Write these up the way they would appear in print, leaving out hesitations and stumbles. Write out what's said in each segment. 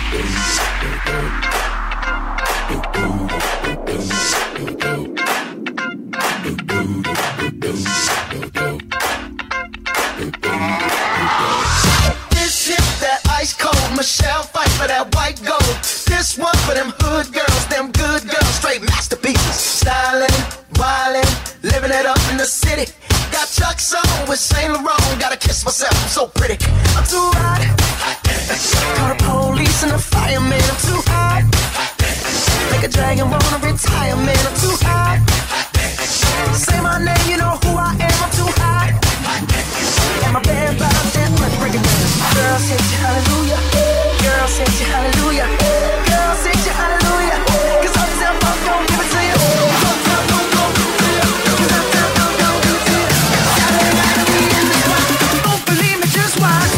Michelle fight for that white gold. This one for them hood girls, them good girls, straight masterpieces. Styling, wildin', living it up in the city. Got Chuck's on with Saint Laurent. Gotta kiss myself, I'm so pretty. I'm too hot. Call the police and the fireman. I'm too hot. Make a dragon wanna retire, man. I'm too hot. Say my name, you know who I am. I'm too hot. And my band about that money, break it down. Girl, say hallelujah. Girl, say hallelujah. Girl, say hallelujah. 'Cause all these other folks don't give it to you. Don't believe me, just watch.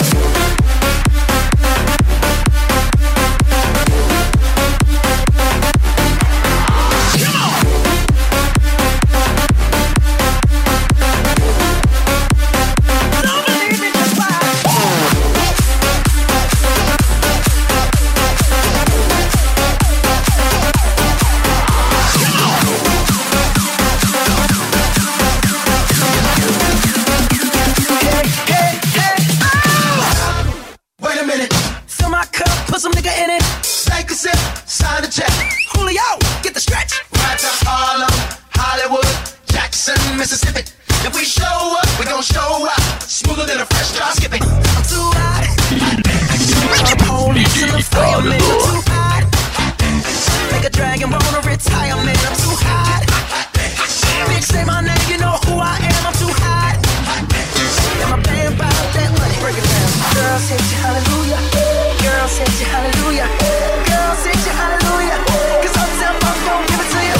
Sign the check. Julio, get the stretch. Right to Harlem, Hollywood, Jackson, Mississippi. If we show up, we gon' show out. Smoother than a fresh drop skipping. I'm too hot. The police and the fireman. I'm too hot. Make a dragon wanna retire, man. I'm too hot. Bitch, say my name, you know who I am. I'm too hot. And my band about that money, break it down. Girl, say hallelujah. Girl, say hallelujah. Girl, say hallelujah. 'Cause all these other folks don't give it to you.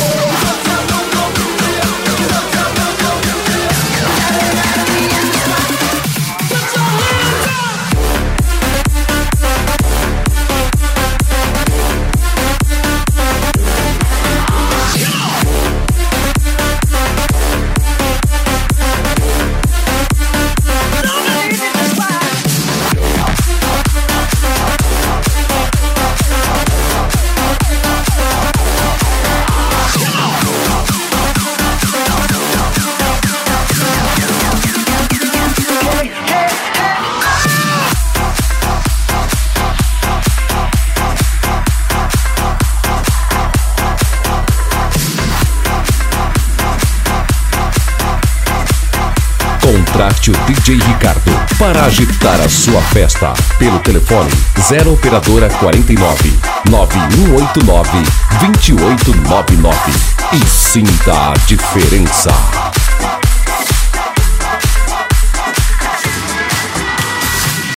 Contrate o DJ Ricardo para agitar a sua festa pelo telefone 0 operadora 49 9189 2899 e sinta a diferença.